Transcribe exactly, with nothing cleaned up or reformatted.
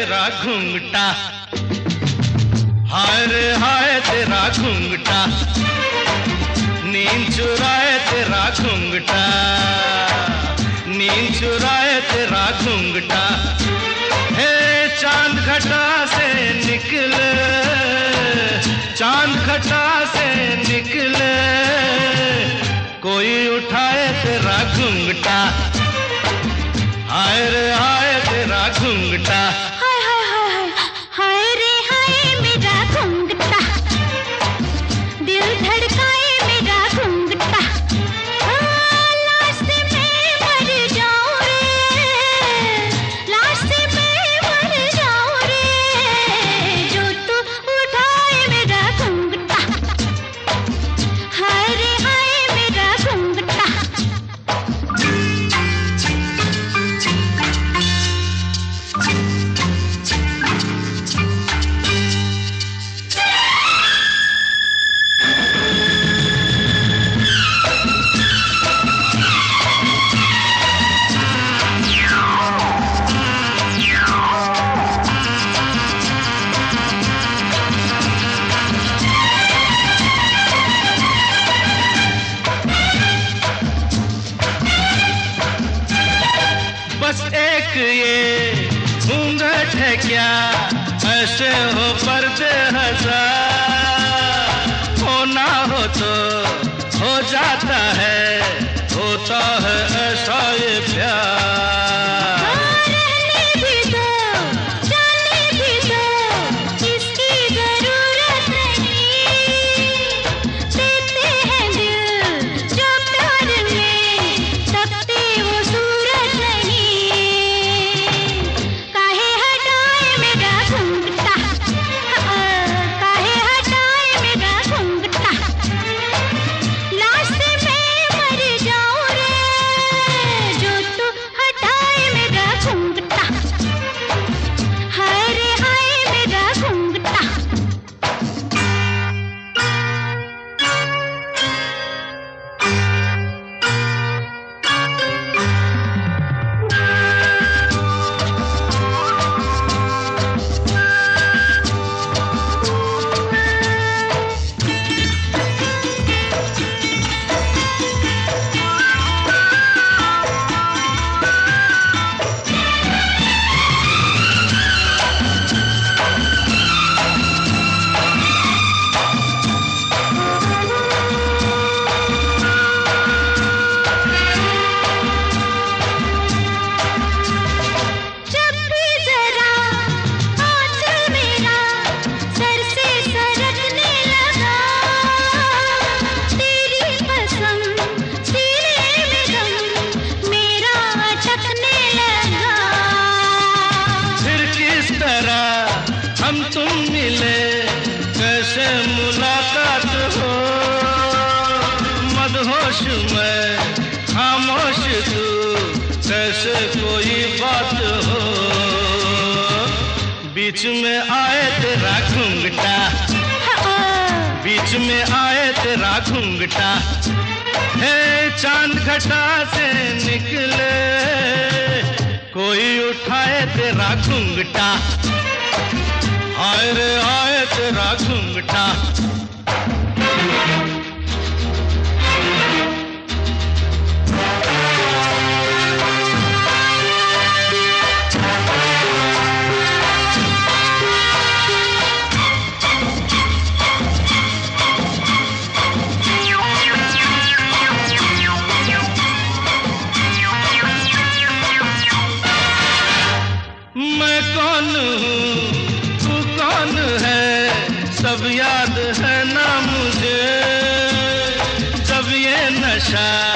तेरा घूंघटा, हाय रे हाय तेरा घूंघटा, नींद चुराए तेरा घूंघटा, नींद चुराए तेरा घूंघटा। हे चांद घटा से निकले, चांद घटा से निकले, कोई उठाए तेरा घूंघटा, हाय रे हाय तेरा घूंघटा। हाय हाय हाय हाय रे हाय मेरा घूंघटा, दिल धड़काए मेरा घूंघटा। लाश से मैं मर जाऊं रे, लाश से मैं मर जाऊं रे, जो तू उठाए मेरा घूंघटा, हाय रे हाय मेरा घूंघटा। बस एक ये घूंघट है क्या, ऐसे हो पर्दे हजार, होना हो तो हो जाता है, होता है ऐसा ये प्यार। रहने भी दो, जाने भी दो, इसकी जरूरत नहीं, देते हैं दिल जो प्यार में तपती वो सूरत नहीं। काहे हटाए मेरा घूंघटा, काहे हटाए मेरा घूंघटा, लाश से मैं मर जाऊं रे, जो तू हटाए मेरा घूंघटा, हाय रे हाय मेरा घूंघटा। जब भी जरा आंचल मेरा सर से सरकने लगा, तेरी पसंद सीने में दम मेरा अटकने लगा। फिर किस तरह हम तुम मिले, कैसे मुलाकात हो, मदहोश में खामोश तू, कैसे कोई बात हो, बीच में आए तेरा घूंघटा, बीच में आए तेरा घूंघटा। हे चांद घटा से निकले, कोई उठाए तेरा घूंघटा, हाय रे हाय तेरा घूंघटा। मैं कौन हूँ, तू कौन है, सब याद है ना मुझे, जब ये नशा